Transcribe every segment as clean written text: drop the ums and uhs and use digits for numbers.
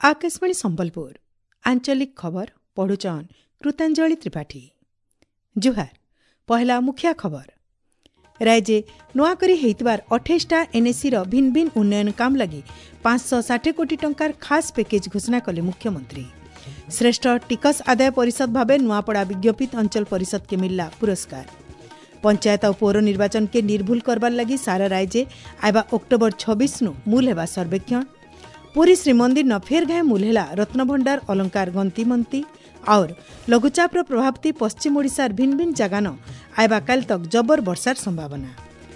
आकाशवाणी संबलपुर आंचलिक खबर पढ़ुचन कृतांजलि त्रिपाठी। जुहार पहला मुखिया खबर राज्य नुआकरी हेतबार 28टा एनएसी भिन्न भिन्न उन्नयन काम लगी 560 कोटी टंकार खास पैकेज घोषणा कले मुख्यमंत्री। श्रेष्ठ टिकस आदाय परिषद भावे नुआपड़ा विज्ञपित अंचल परिषद के मिलला पुरस्कार। पंचायत और पौर निर्वाचन के निर्भुल करबार लगी सारा राज्य आइबा अक्टोबर 26 नु मूल हेबा सर्वेक्षण। पुरी श्रीमंदिर न फेर घाय मूल हेला रत्नभंडार अलंकार गंती मंती और लघुचापर प्रभाव पश्चिम ओडिशार भिन्न भिन्न जगान आइबा काल तक जबर वर्षार संभावना।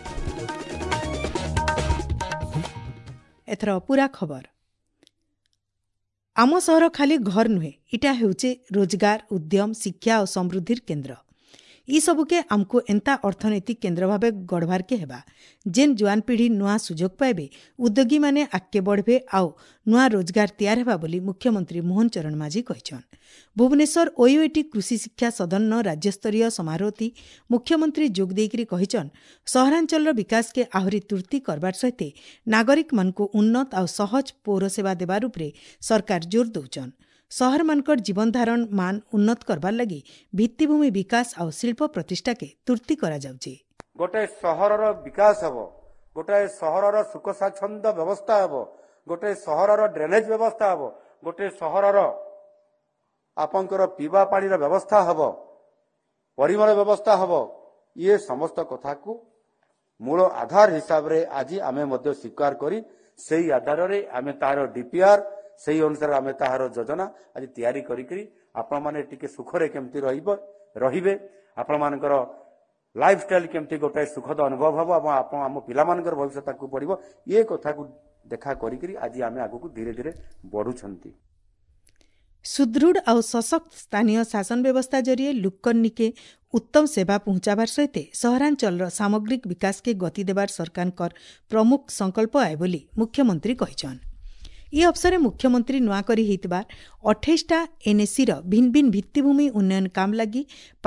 एथर पूरा खबर। आम सहर खाली घर नुहे, इटा हेउचे रोजगार उद्यम शिक्षा और समृद्धिर केन्द्र। ई सबुके आमको एंता अर्थनैतिक केन्द्र भावे गढ़वार के हेबा जेन जुआन पीढ़ी नुआ सुजोग पाइबे, उद्योगी माने आगे बढ़बे आउ नुआ रोजगार तैयार हेबा बोली मुख्यमंत्री मोहन चरण माझी कहिछन। भुवनेश्वर ओयूएटी कृषि शिक्षा सदन राज्यस्तरीय समारोह मुख्यमंत्री जोग देकरी कहिछन सहरांचल विकास के आहुरी तुर्ती करबार सहित नागरिक मानको उन्नत आउ सहज पौर सेवा देबार उपरे सरकार जोर दउछन। सहर मानकर जीवन धारण मान उन्नत करबार लगी भित्तिभूमि विकास और शिल्प प्रतिष्ठा के तुर्ती करा जाउछि। गोटे सहरर विकास हेबो, गोटे सहरर सुख स्वाच्छंद व्यवस्था हेबो, गोटे सहरर ड्रेनेज व्यवस्था हेबो, गोटे सहरर आपनकर पीवा पानी व्यवस्था हेबो, परिमल व्यवस्था हेबो। ये समस्त कथा को मूल आधार हिसाब रे आज आमे मध्य स्वीकार करी सेही आधार रे आमे तार डीपीआर सही अनुसार आमे ताहार योजना आज तैयारी करी आपण माने टिके सुखरे केमती रहिबे आपण मानकर लाइफस्टाइल केमती गोटे सुखद अनुभव हबो और आपण आम पिला मानकर भविष्य ताकू पड़िबो। ये कथा को देखा करी आज आमे आगु को धीरे धीरे बढ़ुछंती। सुदृढ़ और सशक्त स्थानीय शासन व्यवस्था जरिए लुक्कन्नी के उत्तम सेवा पहुंचाबार सहित सहरांचल सामग्रिक विकास के गति देबार सरकार प्रमुख संकल्प आए बोली मुख्यमंत्री कहिछन। ई अवसर मुख्यमंत्री नुआकरी हेतबार 28टा एनएसी भिन्न भिन्न भित्तिभूमि उन्नयन काम लगी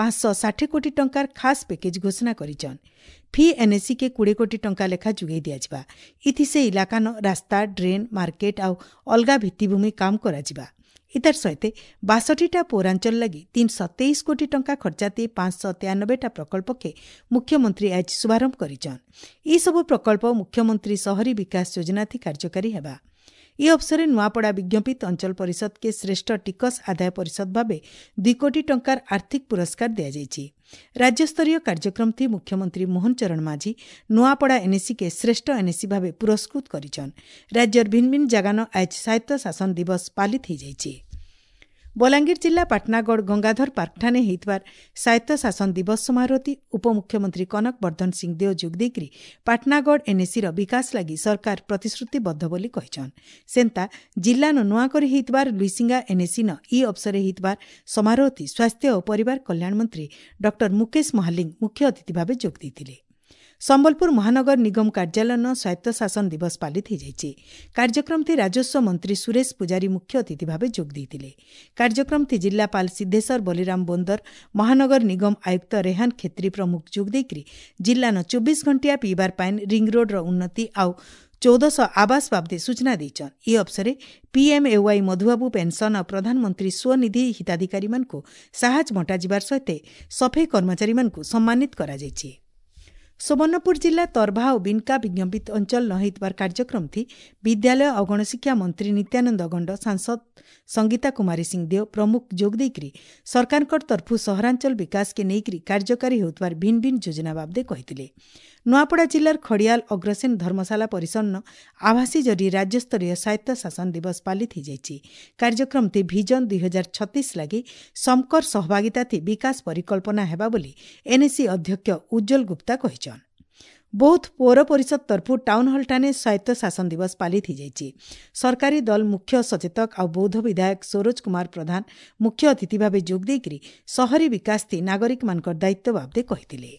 560 कोटी टंकार खास पैकेज घोषणा करिछन। फी एनएसी के 20 कोटी टंका लेखा जुगै दियाजिबा। इथि से इलाका न रास्ता ड्रेन मार्केट आउ अलगा भित्तिभूमि काम कराजिबा। इतार सहित 62टा पौरांचल लगी 323 कोटी टंका खर्चाते 593टा प्रकल्प के मुख्यमंत्री आज शुभारंभ करिछन। ई सब प्रकल्प मुख्यमंत्री शहरी विकास योजना थी कार्यकारी हेबा। ई अवसर नुआपड़ा विज्ञपित अंचल परिषद के श्रेष्ठ टिकस आदाय परिषद भावे 2 कोटी टंकार आर्थिक पुरस्कार दिया जायछि। राज्यस्तरीय कार्यक्रम थी मुख्यमंत्री मोहन चरण माझी नुआपड़ा एनएसी के श्रेष्ठ एनएसी भावे पुरस्कृत करिछन। राज्यर भिन्न भिन्न जगान आज स्वायत्त शासन दिवस पालित हो जायछि। बलांगीर जिला पाटनागढ़ गंगाधर पार्कठाने हेतबार स्वायत्त शासन दिवस समारोह उपमुख्यमंत्री कनक वर्धन सिंहदेव जोगदेकरी पाटनागढ़ एनएसी विकास लगी सरकार प्रतिश्रुतिबद्ध बोली कहिछन। सेंता जिला नुआकरी हेतबार लुइसिंगा एनएसी ई अवसर हेतबार समारोह स्वास्थ्य और परिवार कल्याण मंत्री डॉक्टर मुकेश महालिंग मुख्य अतिथि भावे जोग देथिले। संबलपुर महानगर निगम कार्यालय स्वायत्त शासन दिवस पालित हो जायछि। कार्यक्रम थी राजस्व मंत्री सुरेश पुजारी मुख्य अतिथि भावे जोग देथिले। कार्यक्रम थी जिलापाल सिद्धेश्वर बलिराम बोंदर महानगर निगम आयुक्त रेहान खेत्री प्रमुख जोग देकरी जिल्लान 24 घंटिया पीबार पानी रिंग रोड उन्नति आउ 1400 आवास बाबदे सूचना देछन। ई अवसर पीएमएवाई मधुबाबू पेंशन और प्रधानमंत्री स्वनिधि हिताधिकारी मानको साहाय्य बंटा जिबार सहित सफाई कर्मचारी मानको सम्मानित करा जायछि। सुवर्णपुर जिला तरभा और बिनका विज्ञपित अंचल न हेतबार कार्यक्रम थी विद्यालय और गणशिक्षा मंत्री नित्यानंद गंड सांसद संगीता कुमारी सिंहदेव प्रमुख जोग देकरी सरकार तरफु सहरांचल विकास के नेकरी कार्यकारी होतबार भिन्न भिन्न योजना बाबदे कहिथिले। नुआपड़ा जिलार खड़ियाल अग्रसेन धर्मशाला परिसर आभासी जरिए राज्यस्तरीय स्वायत्त शासन दिवस पालित हो जायछि। कार्यक्रम थी विजन 2036 लगी समकर सहभागिता थी विकास परिकल्पना हेबा बोली एनएसी अध्यक्ष उज्जवल गुप्ता कहिछन। बौद्ध पौर परिषद तरफु टाउन हॉल ठाने स्वायत्त शासन दिवस पालित हो जायछि। सरकारी दल मुख्य सचेतक और बौद्ध विधायक सरोज कुमार प्रधान मुख्य अतिथि भावे जोग देकरी शहरी विकास थी नागरिक मानकर दायित्व बाबदे कहिथिले।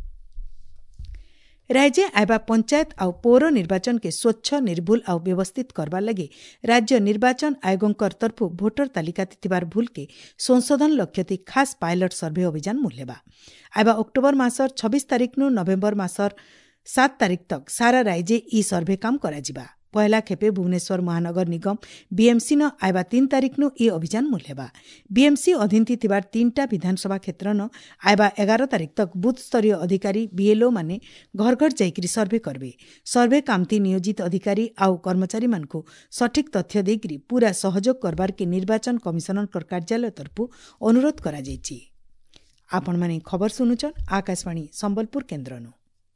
राज्य आइबा पंचायत और पौर निर्वाचन के स्वच्छ निर्भुल और व्यवस्थित करबार लगे राज्य निर्वाचन आयोगों तरफु भोटर तालिका थिबार भूल के संशोधन लक्ष्य थी खास पायलट सर्वे अभियान मूल्यबा। आइबा अक्टोबर मासर 26 तारिख नु नवेम्बर मासर 7 तारिख तक सारा राज्य ई सर्वे काम कराजिबा। पहला खेपे भुवनेश्वर महानगर निगम बीएमसी न आयबा 3 तारिख नु ई अभियान मूल हेबा। बीएमसी अधीनथी थिबार 3टा विधानसभा क्षेत्र न आयबा 11 तारिख तक बूथ स्तरीय अधिकारी बीएलओ माने घर घर जाइकरी सर्वे करबे। सर्वे कामती नियोजित अधिकारी आउ कर्मचारी मानकु सठिक तथ्य देकरी पूरा सहयोग करबार के निर्वाचन कमिशनर कार्यालय तरफु अनुरोध करा जायछि। आपण माने खबर सुनुचन आकाशवाणी संबलपुर केन्द्रनु।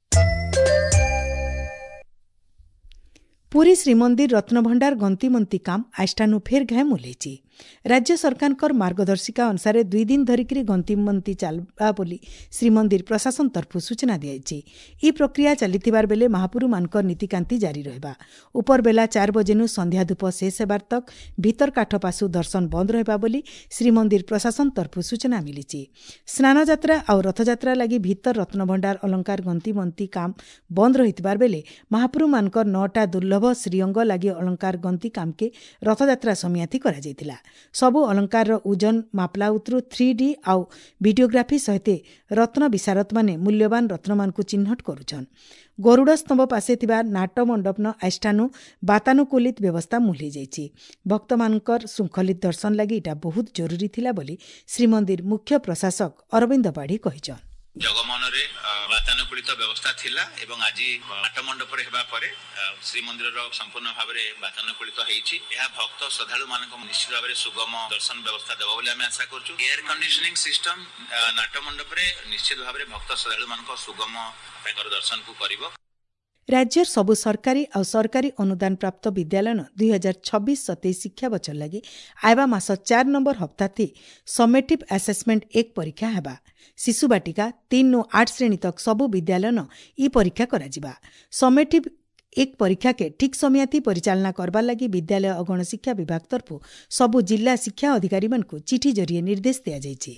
पुरी श्रीमंदिर रत्नभंडार गंतीमंती काम आष्टानु फेर घाय मुलेछि। राज्य सरकारकर मार्गदर्शिका अनुसार 2 दिन धरिकरी गंतीमंती चलबा बोली श्रीमंदिर प्रशासन तरफु सूचना दियाइछि। ई प्रक्रिया चलिथिबार बेले महापुरु मानकर नीतिकांति जारी रहबा। उपर बेला 4 बजेनु संध्या धूप शेष हेबार तक भीतर काठ पासु दर्शन बंद रहबा बोली श्रीमंदिर प्रशासन तरफु सूचना मिलिछि। स्नान यात्रा और रथयात्रा लागि भीतर रत्नभंडार अलंकार गंतीमंती काम बंद रहितबार बेले महापुरु मानकर 9टा दुर्लभ श्रीअंग लागि अलंकार गंती काम के रथयात्रा समियाति करा जायतिला। सबु अलंकार ओजन मापला उत्रु 3D आउ वीडियोग्राफी सहित रत्न विशारद माने मूल्यवान रत्नमान को चिन्हट करुछन। गरुड़ स्तंभ पासे थिबा नाट मंडप न आष्टानु वातानुकूलित व्यवस्था मुली जाइछि। भक्तमानकर श्रृंखलित दर्शन लागि इटा बहुत जरूरी थिला बोली श्रीमंदिर मुख्य प्रशासक अरविंद पाढ़ी कहिछन। जगमोहन वातानुकूलित व्यवस्था थिला एवं आज नाट मंडप हेबा परे श्रीमंदिर संपूर्ण भाव में वातानुकूलित होइछि। यह भक्त श्रद्धालु मानक निश्चित भाव में सुगम दर्शन व्यवस्था देबो बोली आमे आशा करछु। एयर कंडीशनिंग सिस्टम नाट मंडप रे निश्चित भाव में भक्त श्रद्धालु मानक सुगम तांकर दर्शन को करिवो। राज्यर सबु सरकारी और सरकारी अनुदान प्राप्त विद्यालय 2026-27 शिक्षा बचर लगी आयबा मास 4 नंबर हप्ता थी समेटिव असेसमेंट 1 परीक्षा हेबा। शिशु बाटिका 3 नु 8 श्रेणी तक सबु विद्यालय न ई परीक्षा करा जिबा। समेटिव 1 परीक्षा के ठीक समयाती परिचालना करबार लगी विद्यालय और गणशिक्षा विभाग तरफु सबु जिला शिक्षा अधिकारी मानकु चिठी जरिए निर्देश दिया जायछि।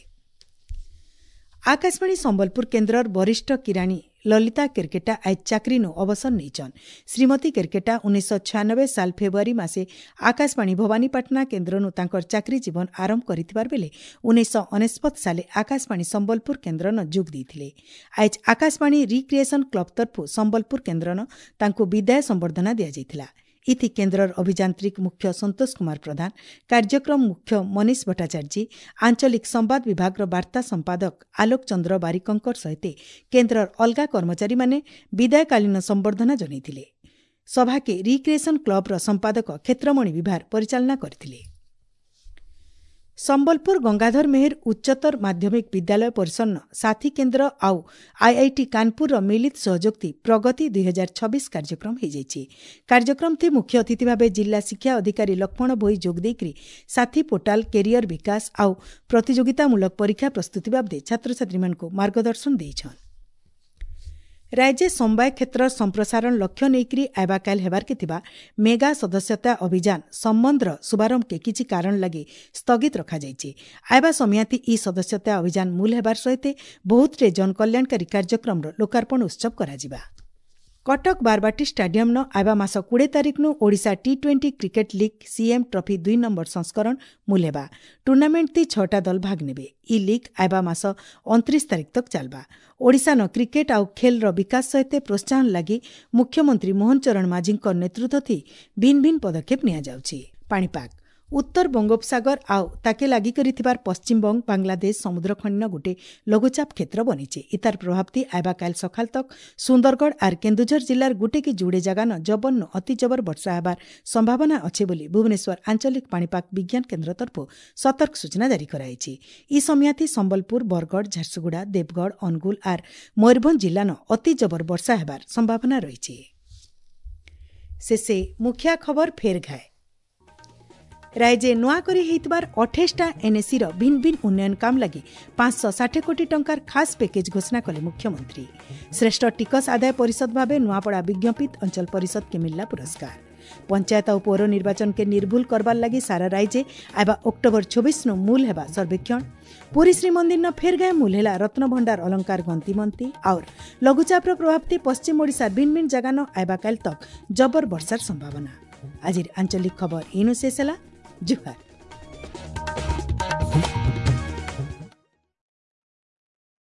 आकाशवाणी संबलपुर केन्द्रर वरिष्ठ किराणी ललिता केरकेटा आज चाकरीनु अवसर नहींचन। श्रीमती केरकेटा 1996 साल फेब्रुआरी मासे आकाशवाणी भवानीपाटना केन्द्रनु तांकर चाकरी जीवन आरंभ करिथिबार बेले 1969 साले आकाशवाणी संबलपुर केन्द्रन जोग देथिले। आज आकाशवाणी रिक्रिएशन क्लब तरफु संबलपुर केन्द्रन तांको विदाय संबर्धना दिया जायथिला। इति केन्द्रर अभियांत्रिक मुख्य संतोष कुमार प्रधान, कार्यक्रम मुख्य मनीष भट्टाचार्य, आंचलिक संवाद विभाग वार्ता संपादक आलोक चंद्र बारिकंकर सहित केन्द्रर अलगा कर्मचारी माने विदायकालीन संबर्धना जनाइथिले। सभा के रिक्रिएशन क्लब संपादक क्षेत्रमणि विभार परिचालना करथिले। संबलपुर गंगाधर मेहर उच्चतर माध्यमिक विद्यालय परिसर साथी केन्द्र आउ आईआईटी कानपुर मिलित सहयोगती प्रगति 2026 कार्यक्रम हो जाइछि। कार्यक्रम थी मुख्य अतिथि भावे जिला शिक्षा अधिकारी लक्ष्मण भोई जोगदेकरी साथी पोर्टाल कैरियर विकास आउ प्रतियोगितामूलक परीक्षा प्रस्तुति बाबदे छात्र छात्री मानकु मार्गदर्शन देइछन। राज्य समवाय क्षेत्र संप्रसारण लक्ष्य नेकरी आयबा काल हेबार के थिबा मेगा सदस्यता अभियान संबंधर शुभारंभ के किछि कारण लगी स्थगित रखा जाइछि। आयबा समियाति ई सदस्यता अभियान मूल हेबार सहित बहुत रे जन कल्याणकारी कार्यक्रम लोकार्पण उत्सव करा जिबा। कटक बारबाटी स्टाडियम न आयबा मास 20 तारिख नु Odisha T20 cricket league CM trophy 2 number संस्करण मूल हेबा। टूर्नामेंट ती 6टा दल भाग नेबे। ई लीग आयबा मास 29 तारिख तक चलबा। ओडिशा न क्रिकेट आउ खेल रो विकास सहित प्रोत्साहन लगी मुख्यमंत्री मोहन चरण माझी नेतृत्व थी भिन्न भिन्न पदक्षेप निया जाउछि। पाणीपाग उत्तर बंगोपसागर आउ ताके लागि करिथिबार पश्चिम बंग बांग्लादेश समुद्रखंड गोटे लघुचाप क्षेत्र बनिছে। इतार प्रभाव थी आयबा काल सकाल तक सुंदरगढ़ आर केन्दुझर जिलार गोटे कि जुड़े जगह न जबर न अति जबर वर्षा हेबार संभावना अच्छे बोली भुवनेश्वर आंचलिक पाणीपाग विज्ञान केन्द्र तरफ सतर्क सूचना जारी कराइछि। ई समियाति संबलपुर, बरगढ़, झारसुगुड़ा, देवगढ़, अनुगुल आर मयूरभंज जिला न अति जबर वर्षा हेबार संभावना रहिछि। शेषे मुख्य खबर फेर घाय। राज्य नुआ करी हेतबार 28टा एनएसी रो भिन्न भिन्न उन्नयन काम लगी 560 कोटी टंकार खास पैकेज घोषणा कले मुख्यमंत्री। श्रेष्ठ टिकस आदाय परिषद भावे नुआपड़ा विज्ञापित अंचल परिषद के मिलला पुरस्कार। पंचायत और पौर निर्वाचन के निर्भुल करबार लगी सारा राज्य आयबा अक्टोबर 26 नु मूल हेबा सर्वेक्षण। पुरी श्रीमंदिर न फेर गए मूल हेला रत्नभंडार अलंकार गंतीमंती और लघुचाप प्रभाव पश्चिम ओडिशा भिन्न भिन्न जगह न आयबा काल तक जबर वर्षार संभावना। आज आंचलिक खबर इनु शेष ହେଲା। जुहार।